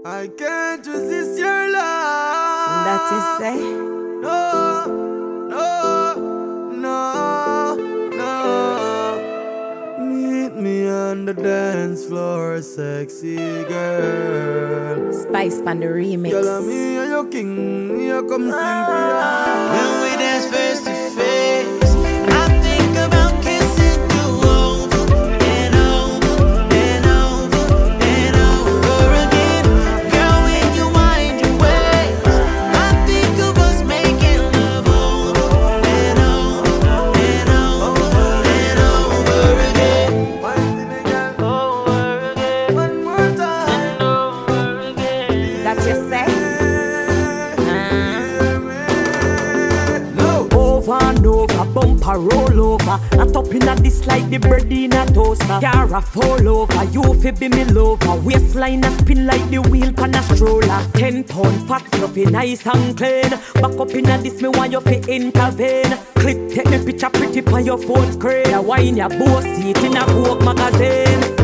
I can't resist your love. That you say? No, no, no, no. Meet me on the dance floor, sexy girl. Spice on the remix. Girl, me and your king, me a come sing for ya. When we dance face to face, I think about kissing you over and over and over and over again. Girl, when you wind your waist, I think of us making love over and over and over and over again. Wind me, girl, Over again. one more time. And over again. That you say? Over and over, bumper roll over. Not up inna this like the bread in a toaster. Car fall over, you fi be me lover. Waistline a spin like the wheel pan a stroller. 10-pound fat fluffy, nice and clean. Back up inna this, me want you fi intervene. Clip, take me picture pretty on your phone screen. Wine your boss seat in a Vogue magazine.